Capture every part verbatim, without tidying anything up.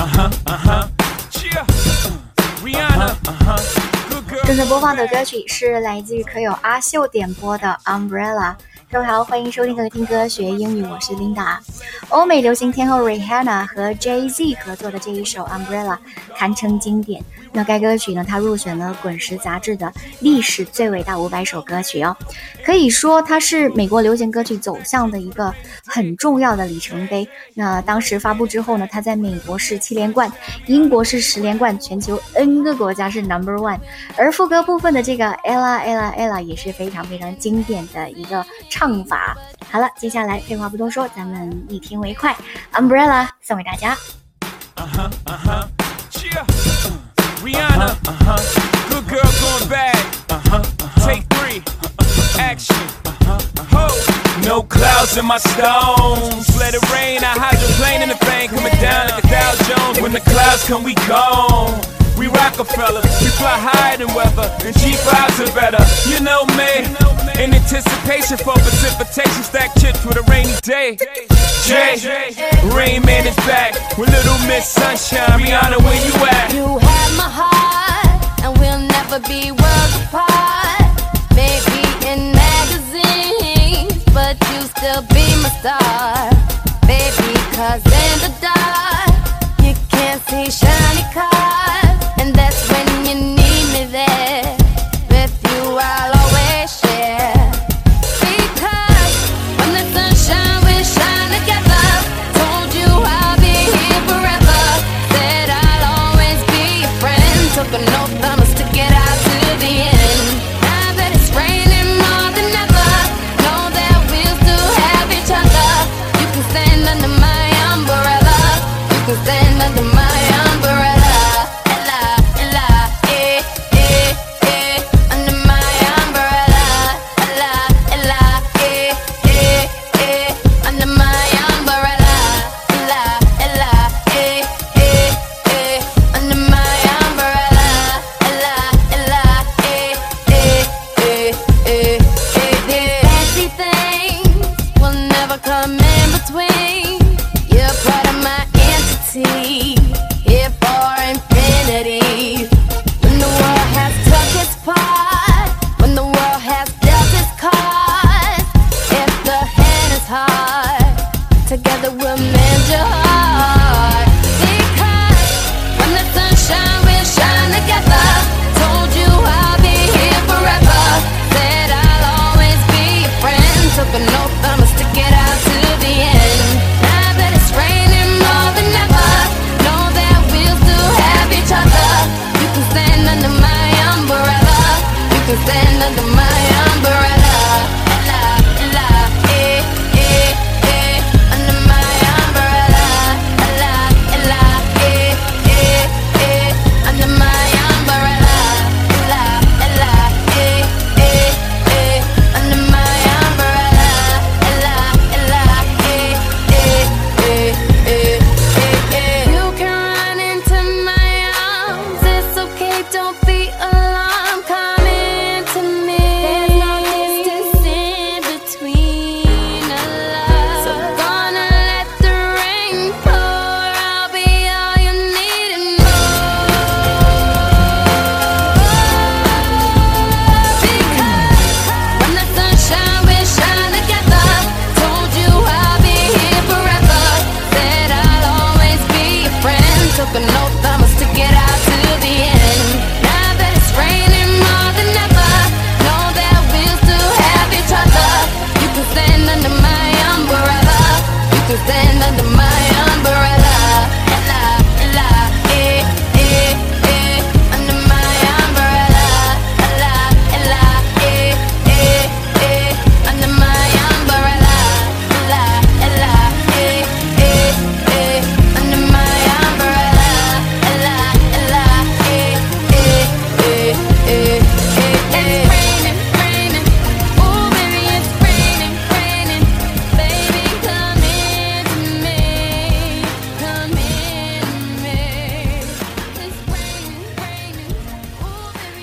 正在播放的歌曲是来自于可友阿秀点播的 Umbrella。各位好，欢迎收听和听歌学英语，我是 Linda。 欧美流行天后 Rihanna 和 Jay-Z 合作的这一首 Umbrella 堪称经典。那该歌曲呢，它入选了滚石杂志的历史最伟大五百首歌曲哦，可以说它是美国流行歌曲走向的一个很重要的里程碑。那当时发布之后呢，它在美国是七连冠，英国是十连冠，全球 N 个国家是 number one。 而副歌部分的这个 Ella Ella Ella 也是非常非常经典的一个唱法。好了，接下来废话不多说，咱们一听为快， Umbrella 送给大家。 uh-huh, uh-huh. Rihanna, uh-huh. Good girl going bad, uh-huh, uh-huh. Take three, uh-huh. Action, uh-huh, uh-huh. Ho. No clouds in my stones. Let it rain, I hydroplane in the thing, coming down like a Dow Jones. When the clouds come, we gone. We Rockefeller, we fly higher than weather, and G fives are better. You know me, in anticipation for precipitation, stack chips with a rainy day. Jay, Rain Man is back with Little Miss Sunshine. Rihanna, where you at? You have my heart, and we'll never be worlds apart. Maybe in magazines, but you still be my star. Baby, cause in the dark, you can't see shiny cars, and that's when you need me there. With you I'll always share, because when the sunshine will shine together. Told you I'll be here forever, said I'll always be your friend. Took an oath I'ma stick it out to the end. Now that it's raining more than ever, know that we'll still have each other. You can stand under my umbrella, you can stand under my umbrella. Together we'll mend your heart, because when the sunshine will shine together. Told you I'll be here forever, said I'll always be your friend. Took an oath I'ma stick it out to the end. Now that it's raining more than ever,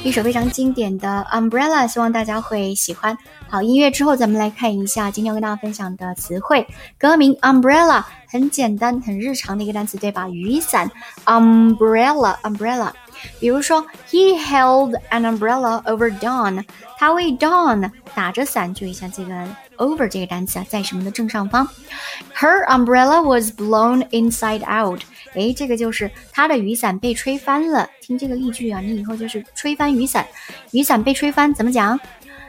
一首非常经典的 Umbrella， 希望大家会喜欢。好，音乐之后咱们来看一下今天要跟大家分享的词汇。歌名 Umbrella 很简单很日常的一个单词，对吧？雨伞 Umbrella Umbrella。比如说 He held an umbrella over Dawn， 他为 Dawn 打着伞，注意一下这个 over 这个单词啊，在什么的正上方。 Her umbrella was blown inside out， 诶，这个就是她的雨伞被吹翻了。听这个例句啊，你以后就是吹翻雨伞，雨伞被吹翻怎么讲？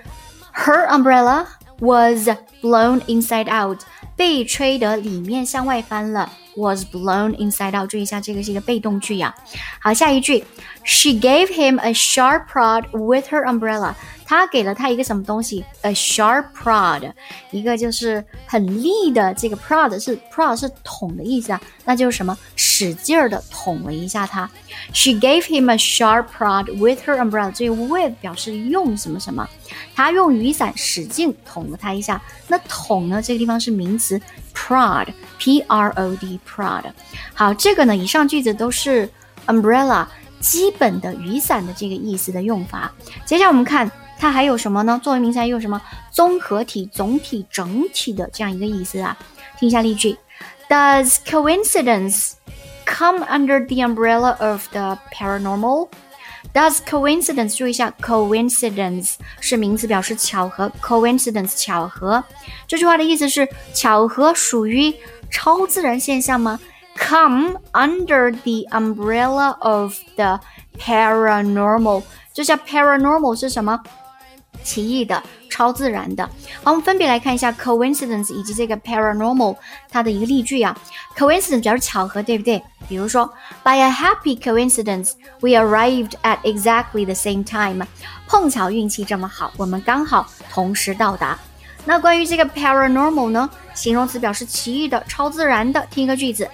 Her umbrella was blown inside out， 被吹得里面向外翻了， was blown inside out， 注意一下这个是一个被动句呀、啊。好，下一句 She gave him a sharp prod with her umbrella， 她给了他一个什么东西 A sharp prod， 一个就是很利的，这个 prod 是 prod 是捅的意思啊，那就是什么使劲儿的捅了一下他。 She gave him a sharp prod with her umbrella， 这个 with 表示用什么什么，他用雨伞使劲捅了他一下。那捅呢，这个地方是名词 prod P R O D prod。 好，这个呢以上句子都是 umbrella 基本的雨伞的这个意思的用法。接下来我们看它还有什么呢？作为名词还有什么综合体、总体、整体的这样一个意思啊。听一下例句 Does coincidence come under the umbrella of the paranormal？ Does coincidence， 注意一下 coincidence 是名词，表示巧合， coincidence 巧合。这句话的意思是巧合属于超自然现象吗？ Come under the umbrella of the paranormal， 这下 paranormal 是什么？奇异的，超自然的。好，我们分别来看一下 coincidence 以及这个 paranormal 它的一个例句啊。coincidence 表示巧合，对不对？比如说 By a happy coincidence we arrived at exactly the same time， 碰巧运气这么好，我们刚好同时到达。那关于这个 paranormal 呢，形容词表示奇异的，超自然的。听一个句子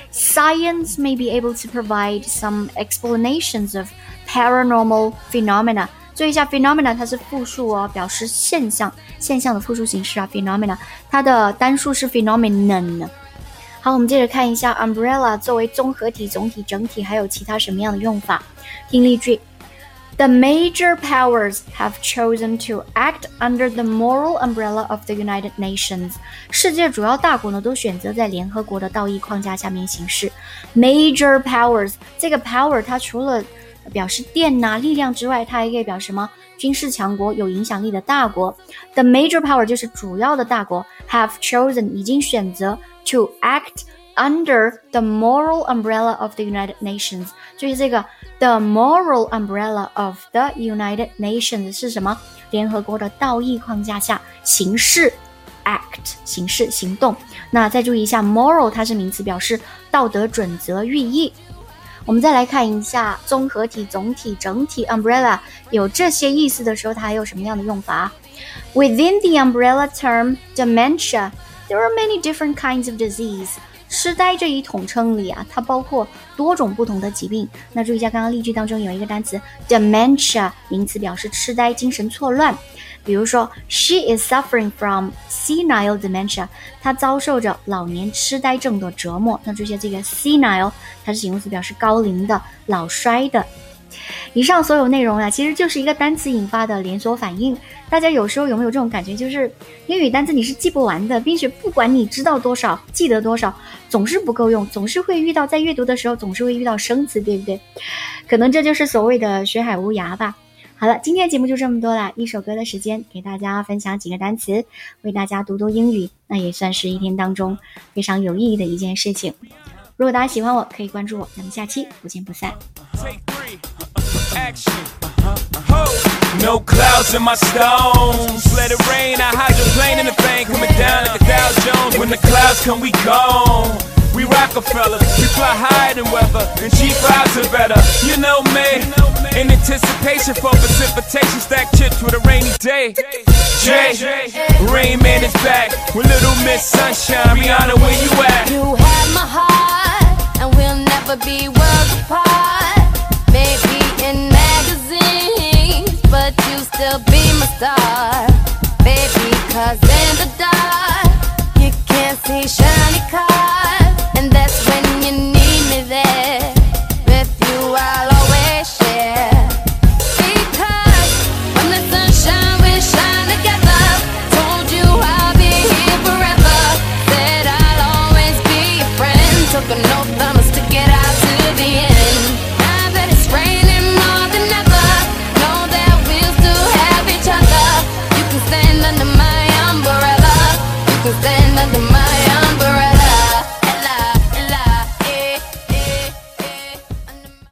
Science may be able to provide some explanations of paranormal phenomena。注意一下 phenomena 它是复数哦，表示现象，现象的复数形式啊 phenomena， 它的单数是 phenomenon。 好，我们接着看一下 umbrella 作为综合体、总体、整体还有其他什么样的用法。听例句 The major powers have chosen to act under the moral umbrella of the United Nations。 世界主要大国呢都选择在联合国的道义框架下面行事。 Major powers， 这个 power 它除了表示电啊力量之外，它还可以表示什么？军事强国，有影响力的大国。 The major power 就是主要的大国 have chosen 已经选择 to act under the moral umbrella of the United Nations。 就是这个 the moral umbrella of the United Nations 是什么？联合国的道义框架下行事 act 行事行动。那再注意一下 moral 它是名词，表示道德准则寓意。我们再来看一下综合体、总体、整体 umbrella 有这些意思的时候，它还有什么样的用法？ Within the umbrella term dementia, there are many different kinds of disease。 痴呆这一统称里啊，它包括多种不同的疾病。那注意一下，刚刚例句当中有一个单词 dementia， 名词表示痴呆、精神错乱。比如说 She is suffering from senile dementia， 她遭受着老年痴呆症的折磨。那注意一下这个 senile 它是形容词，表示高龄的、老衰的。以上所有内容啊，其实就是一个单词引发的连锁反应。大家有时候有没有这种感觉，就是英语单词你是记不完的，并且不管你知道多少记得多少，总是不够用，总是会遇到在阅读的时候总是会遇到生词，对不对？可能这就是所谓的学海无涯吧。好了，今天的节目就这么多了，一首歌的时间给大家分享几个单词，为大家读读英语，那也算是一天当中非常有意义的一件事情。如果大家喜欢我，可以关注我，咱们下期不见不散。 No clouds in my stones. Let it rain, I hydroplane in the thing coming down like a Dow Jones. When the clouds come, we gone. We Rockefeller, we fly higher than weather, and cheap vibes are better. You know me, in anticipation for precipitation, stack chips with a rainy day. Jay, Rain Man is back with Little Miss Sunshine. Rihanna, where you at? You have my heart, and we'll never be worlds apart. Maybe in magazines, but you still be my star. Baby, cause in the dark, you can't see shiny cars. And that's when you need me there. With you I'll always share. Because the end.